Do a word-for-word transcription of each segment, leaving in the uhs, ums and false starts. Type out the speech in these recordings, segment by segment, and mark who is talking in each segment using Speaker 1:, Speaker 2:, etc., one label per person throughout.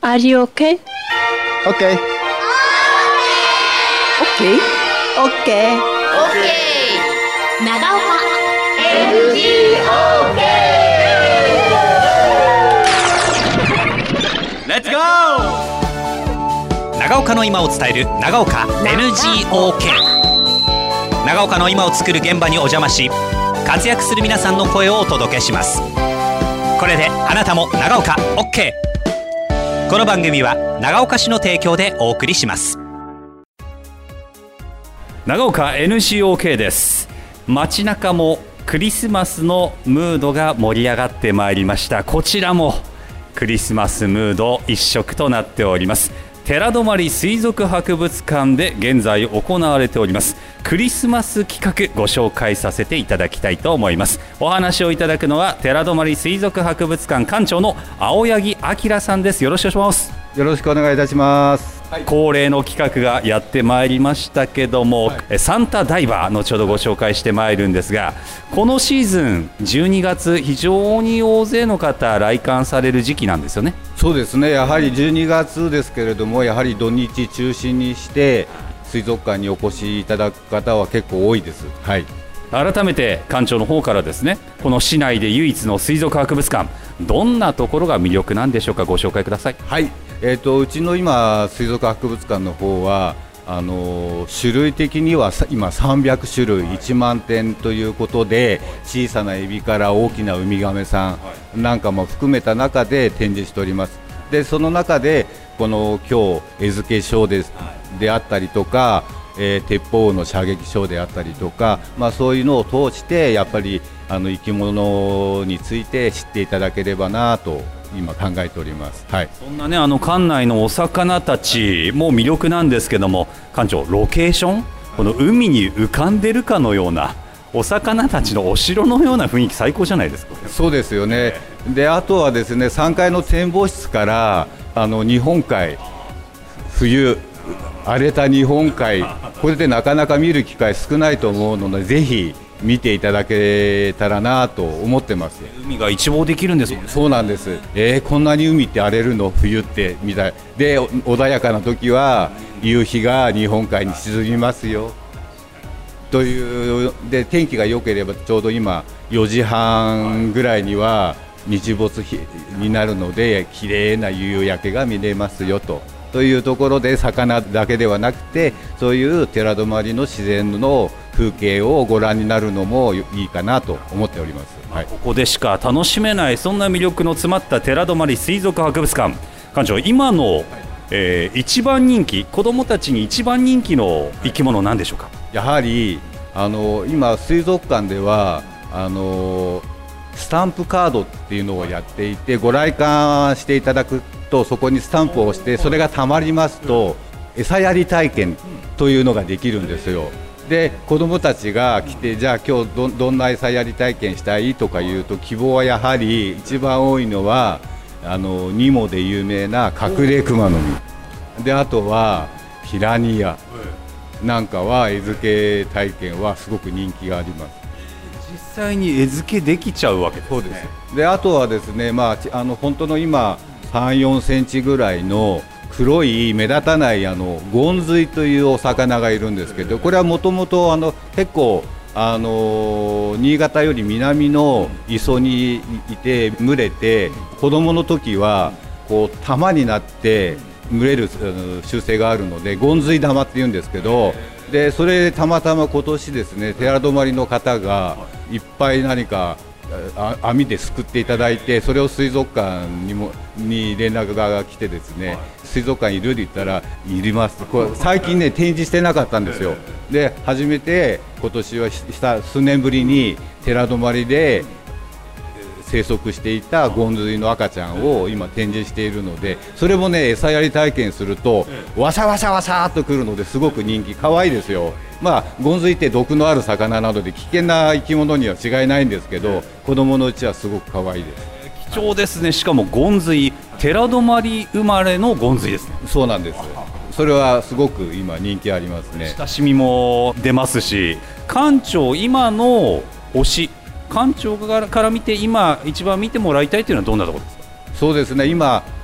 Speaker 1: Are you okay?
Speaker 2: Okay.
Speaker 1: Okay. Okay.
Speaker 3: OK 長岡
Speaker 4: エヌジーオーケー
Speaker 5: レッツゴー。長岡の今を伝える長岡 エヌジーオーケー。 長岡の今を作る現場にお邪魔し、活躍する皆さんの声をお届けします。これであなたも長岡 OK。 この番組は長岡市の提供でお送りします。
Speaker 6: 長岡 エヌジーオーケー です。街中もクリスマスのムードが盛り上がってまいりました。こちらもクリスマスムード一色となっております。寺泊水族博物館で現在行われておりますクリスマス企画、ご紹介させていただきたいと思います。お話をいただくのは寺泊水族博物館館長の青柳明さんです。よろしくお願いします。
Speaker 2: よろしくお願いいたします。
Speaker 6: 恒例の企画がやってまいりましたけども、はい、サンタダイバー後ほどご紹介してまいるんですが、このシーズンじゅうにがつ非常に大勢の方来館される時期なんですよね。
Speaker 2: そうですね、やはりじゅうにがつですけれども、やはり土日中心にして水族館にお越しいただく方は結構多いです、はい、
Speaker 6: 改めて館長の方からですね、この市内で唯一の水族博物館、どんなところが魅力なんでしょうか。ご紹介ください。
Speaker 2: はい、えー、とうちの今水族博物館の方はあのー、種類的には今さんびゃくしゅるい、いちまんてんということで、小さなエビから大きなウミガメさんなんかも含めた中で展示しております。でその中でこの今日餌付けショー で, であったりとか、えー、鉄砲の射撃ショーであったりとか、まあ、そういうのを通してやっぱりあの生き物について知っていただければなと今考えております、はい、
Speaker 6: そんなね、あの館内のお魚たちも魅力なんですけども、館長、ロケーション、この海に浮かんでるかのようなお魚たちのお城のような雰囲気、最高じゃないですか。
Speaker 2: そうですよね。であとはですね、さんがいの展望室からあの日本海、冬荒れた日本海、これでなかなか見る機会少ないと思うので、ぜひ見ていただけたらなと思ってます。
Speaker 6: 海が一望できるんですもんね。
Speaker 2: そうなんです、えー、こんなに海って荒れるの冬ってみたいで、穏やかな時は夕日が日本海に沈みますよというで、天気が良ければちょうど今よじはんぐらいには日没になるので、綺麗な夕焼けが見れますよとというところで、魚だけではなくてそういう寺泊の自然の風景をご覧になるのもいいかなと思っております、はい、
Speaker 6: ここでしか楽しめない、そんな魅力の詰まった寺泊水族博物館。館長、今の、えー、一番人気、子どもたちに一番人気の生き物なんでしょうか。
Speaker 2: やはりあの今水族館ではあのスタンプカードっていうのをやっていて、ご来館していただくとそこにスタンプを押して、それがたまりますと餌やり体験というのができるんですよ。で子どもたちが来て、じゃあ今日 ど, どんな餌やり体験したいとかいうと、希望はやはり一番多いのはあのニモで有名な隠れクマノミで、あとはピラニアなんかは餌付け体験はすごく人気があります。
Speaker 6: 実際に餌付けできちゃうわけですね。
Speaker 2: そうです。であとはですね、まあ、あの本当の今さん、よんセンチぐらいの黒い目立たないあのゴンズイというお魚がいるんですけど、これはもともと結構あの新潟より南の磯にいて群れて、子供の時はこう玉になって群れる習性があるので、ゴンズイ玉って言うんですけど、でそれでたまたま今年ですね、寺泊の方がいっぱい何か網ですくっていただいて、それを水族館にもに連絡が来てですね、水族館いるって言ったらいります、これ最近ね展示してなかったんですよ。で初めて今年はした数年ぶりに寺泊で生息していたゴンズイの赤ちゃんを今展示しているので、それもね餌やり体験するとわさわさわさっとくるのですごく人気、可愛いですよ。まあ、ゴンズイって毒のある魚なので危険な生き物には違いないんですけど、子供のうちはすごく可愛いです。
Speaker 6: 貴重ですね。しかもゴンズイ、寺泊生まれのゴンズイですね。
Speaker 2: そうなんです。それはすごく今人気ありますね。
Speaker 6: 親しみも出ますし、館長今の推し、館長から見て今一番見てもらいたいというのはどんなところですか。
Speaker 2: そうですね、今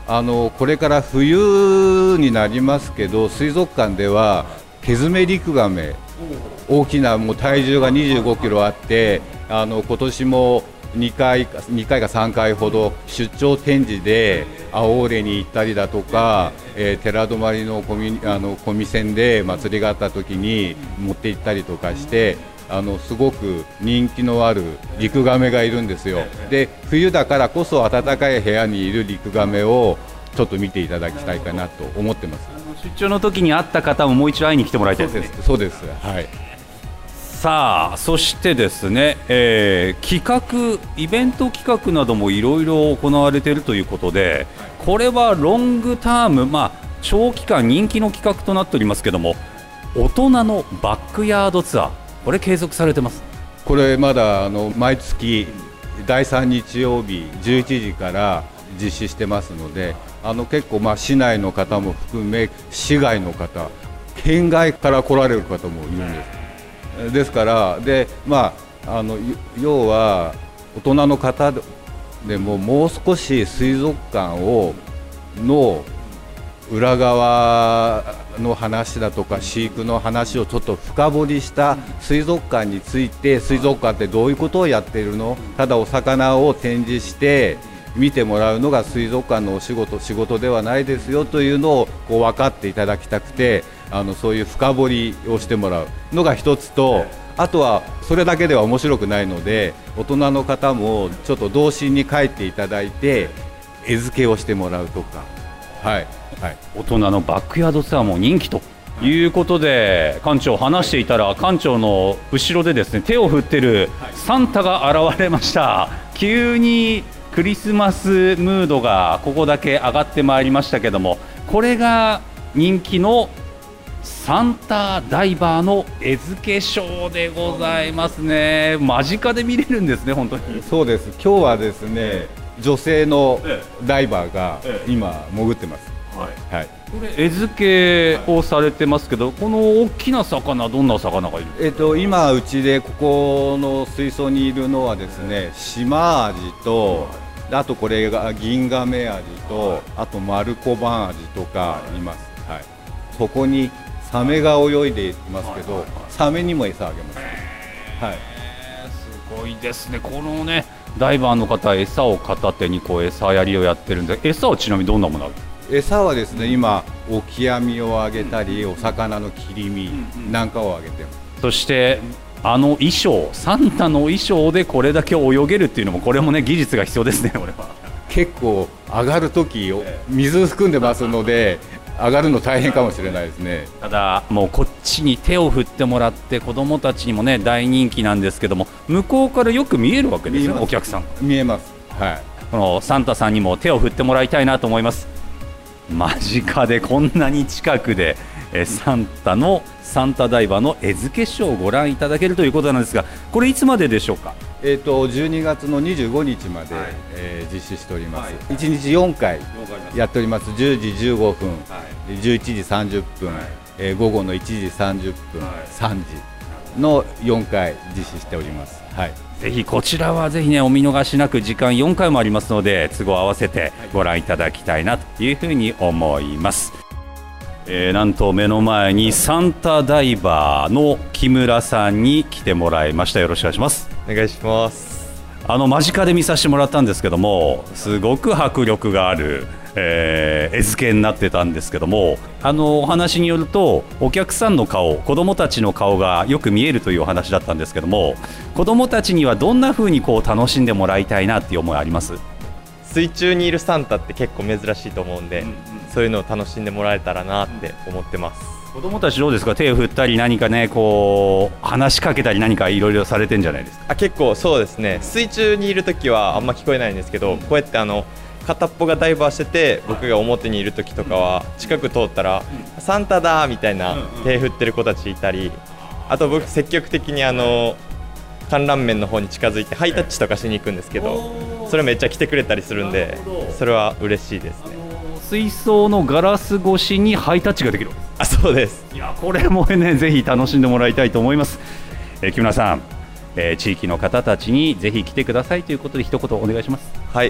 Speaker 2: あのこれから冬になりますけど、水族館ではケズメリクガメ、大きなもう体重がにじゅうごキロあって、あの今年もにかいにかいかさんかいほど出張展示で青折に行ったりだとか、えー、寺泊のコミあのコミセンで祭りがあった時に持って行ったりとかして、あのすごく人気のあるリクガメがいるんですよ。で冬だからこそ暖かい部屋にいるリクガメをちょっと見ていただきたいかなと思ってます。
Speaker 6: 出張の時に会った方ももう一度会いに来てもらいたいですね。
Speaker 2: そうです、そうです、はい。
Speaker 6: さあそしてですね、えー、企画イベント企画などもいろいろ行われているということで、これはロングターム、まあ、長期間人気の企画となっておりますけども、大人のバックヤードツアー、これ継続されてます。
Speaker 2: これまだあの毎月だいさん日曜日じゅういちじから実施してますので、あの結構まあ市内の方も含め市外の方、県外から来られる方もいるんです。ですからで、まあ、あの要は大人の方でももう少し水族館をの裏側の話だとか飼育の話をちょっと深掘りした水族館について、水族館ってどういうことをやっているの、ただお魚を展示して見てもらうのが水族館のお仕事仕事ではないですよというのをこう分かっていただきたくて、あのそういう深掘りをしてもらうのが一つと、あとはそれだけでは面白くないので、大人の方もちょっと童心に帰っていただいて餌付けをしてもらうとか、はいはい、
Speaker 6: 大人のバックヤードツアーも人気ということで、館長話していたら館長の後ろでですね手を振ってるサンタが現れました。急にクリスマスムードがここだけ上がってまいりましたけども、これが人気のサンタダイバーの餌付けショーでございますね。間近で見れるんですね。本当に
Speaker 2: そうです。今日はですね、女性のダイバーが今潜ってます。はいはい、
Speaker 6: これ餌付けをされてますけど、この大きな魚、どんな魚がいるんですか？
Speaker 2: えっと、今うちでここの水槽にいるのはですね、シマアジと、あとこれがギンガメアジと、あとマルコバンアジとかいます。はい、そこにサメが泳いでいますけど、サメにも餌あげます。はい、
Speaker 6: すごいですね。このねダイバーの方、餌を片手にこう餌やりをやってるんで、餌はちなみにどんなものある？
Speaker 2: 餌はですね、今オキアミをあげたり、お魚の切り身なんかをあげてます。
Speaker 6: そしてあの衣装、サンタの衣装でこれだけ泳げるっていうのも、これもね技術が必要ですね。これは
Speaker 2: 結構上がるとき水含んでますので、上がるの大変かもしれないですね。
Speaker 6: ただもうこっちに手を振ってもらって、子どもたちにもね大人気なんですけども、向こうからよく見えるわけですよね。お客さん
Speaker 2: 見えます。はい、
Speaker 6: このサンタさんにも手を振ってもらいたいなと思います。間近でこんなに近くでえサンタのサンタダイバーの餌付けショーをご覧いただけるということなんですが、これいつまででしょうか？
Speaker 2: えー、とじゅうにがつのにじゅうごにちまで、はい、えー、実施しております。はい、いちにちよんかいやっております。じゅうじじゅうごふん、はい、じゅういちじさんじゅっぷん、はい、えー、午後のいちじさんじゅっぷん、はい、さんじのよんかい実施しております。はい、
Speaker 6: ぜひこちらはぜひねお見逃しなく、時間よんかいもありますので、都合合わせてご覧いただきたいなというふうに思います。えー、なんと目の前にサンタダイバーの木村さんに来てもらいました。よろしくお願いします。
Speaker 7: お願いします。
Speaker 6: あの間近で見させてもらったんですけども、すごく迫力がある、えー、餌付けになってたんですけども、あのお話によるとお客さんの顔、子どもたちの顔がよく見えるというお話だったんですけども、子どもたちにはどんな風にこう楽しんでもらいたいなっていう思いあります？
Speaker 7: 水中にいるサンタって結構珍しいと思うんで、うんうん、そういうのを楽しんでもらえたらなって思ってます。
Speaker 6: 子どもたちどうですか？手を振ったり何かねこう話しかけたり何かいろいろされてんじゃないですか？
Speaker 7: あ、結構そうですね。水中にいるときはあんま聞こえないんですけど、こうやってあの片っぽがダイバーしてて、僕が表にいるときとかは近く通ったら、うん、サンタだみたいな手振ってる子たちいたり、あと僕積極的にあの観覧面の方に近づいてハイタッチとかしに行くんですけど、それめっちゃ来てくれたりするんで、それは嬉しいですね。
Speaker 6: 水槽のガラス越しにハイタッチができる。
Speaker 7: あ、そうです。
Speaker 6: いや、これもねぜひ楽しんでもらいたいと思います。えー、木村さん、えー、地域の方たちにぜひ来てくださいということで一言お願いします。
Speaker 7: はい、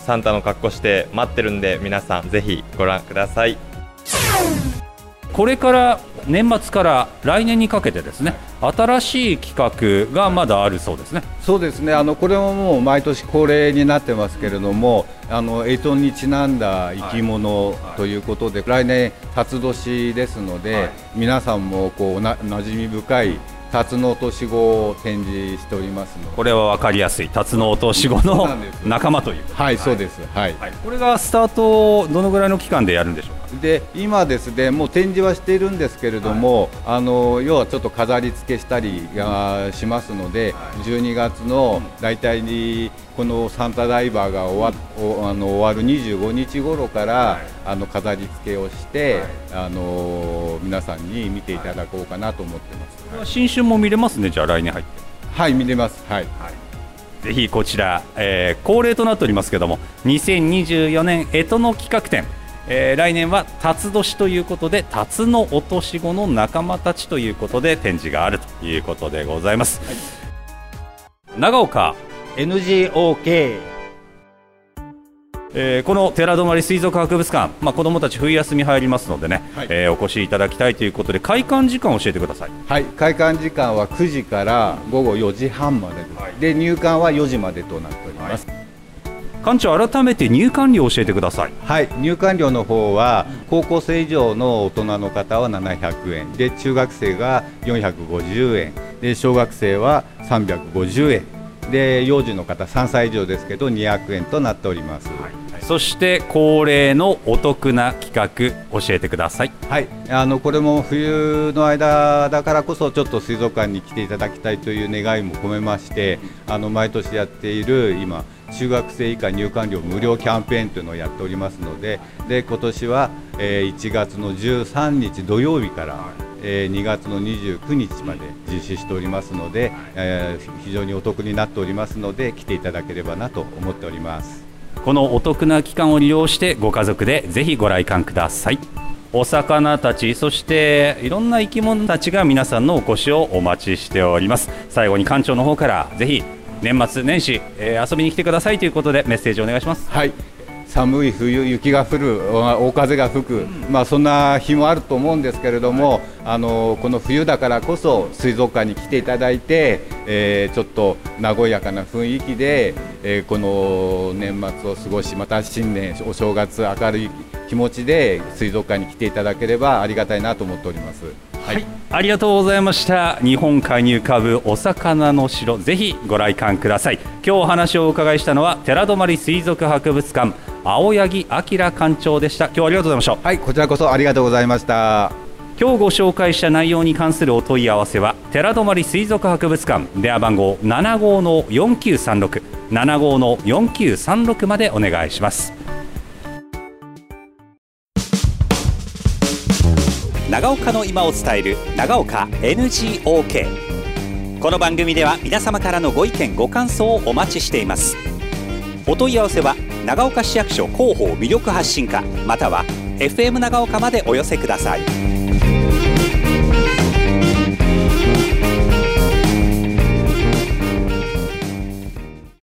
Speaker 7: サンタの格好して待ってるんで、皆さんぜひご覧ください。
Speaker 6: これから年末から来年にかけてですね、新しい企画がまだあるそうですね。
Speaker 2: そうですね、あのこれももう毎年恒例になってますけれども、あの干支にちなんだ生き物ということで、来年辰年ですので、はい、皆さんもこうな馴染み深い辰の落とし子を展示しておりますので、
Speaker 6: これは分かりやすい辰の落とし子の仲間という。
Speaker 2: はい、そうです、はい
Speaker 6: はい、これがスタートどのぐらいの期間でやるんでしょうか。
Speaker 2: で今ですね、もう展示はしているんですけれども、はい、あの要はちょっと飾り付けしたりがしますので、はい、じゅうにがつのだいたいにこのサンタダイバーが終わ、うん、あの終わるにじゅうごにち頃から、はい、あの飾り付けをして、はい、あの皆さんに見ていただこうかなと思ってます。
Speaker 6: 新春も見れますね。じゃあ来年入って。
Speaker 2: はい、見れます。はい、はい、
Speaker 6: ぜひこちら、えー、恒例となっておりますけども、にせんにじゅうよねん干支の企画展、えー、来年は辰年ということで、辰の落とし子の仲間たちということで展示があるということでございます。はい、長岡
Speaker 1: エヌジーオーケー、
Speaker 6: えー、この寺泊水族博物館、まあ、子どもたち冬休み入りますのでね、はい、えー、お越しいただきたいということで、開館時間を教えてください。
Speaker 2: はい、開館時間はくじからごごよじはんまでです、はい、で入館はよじまでとなっております。はい、
Speaker 6: 館長、改めて入館料を教えてください。
Speaker 2: はい、入館料の方は高校生以上の大人の方はななひゃくえんで、中学生がよんひゃくごじゅうえんで、小学生はさんびゃくごじゅうえんで、幼児の方さんさい以上ですけどにひゃくえんとなっております。はい、
Speaker 6: そして恒例のお得な企画教えてください。
Speaker 2: はい、あのこれも冬の間だからこそちょっと水族館に来ていただきたいという願いも込めまして、あの毎年やっている今中学生以下入館料無料キャンペーンというのをやっておりますので、で今年は、えー、いちがつのじゅうさんにち土曜日から、えー、にがつのにじゅうくにちまで実施しておりますので、えー、非常にお得になっておりますので来ていただければなと思っております。
Speaker 6: このお得な期間を利用してご家族でぜひご来館ください。お魚たち、そしていろんな生き物たちが皆さんのお越しをお待ちしております。最後に館長の方からぜひ年末年始、えー、遊びに来てくださいということでメッセージをお願いします。
Speaker 2: はい、寒い冬、雪が降る、大風が吹く、うん、まあ、そんな日もあると思うんですけれども、はい、あのこの冬だからこそ水族館に来ていただいて、えー、ちょっと和やかな雰囲気で、えー、この年末を過ごし、また新年お正月明るい気持ちで水族館に来ていただければありがたいなと思っております。
Speaker 6: はいはい、ありがとうございました。日本海に浮かぶお魚の城、ぜひご来館ください。今日お話をお伺いしたのは寺泊水族博物館青柳明館長でした。今日はありがとうございました。
Speaker 2: はい、こちらこそありがとうございました。
Speaker 6: 今日ご紹介した内容に関するお問い合わせは寺泊水族博物館電話番号 ななごのよんきゅうさんろく ななごのよんきゅうさんろくまでお願いします。
Speaker 5: 長岡の今を伝える長岡 エヌジーオーケー。 この番組では皆様からのご意見ご感想をお待ちしています。お問い合わせは長岡市役所広報魅力発信課または エフエム 長岡までお寄せください。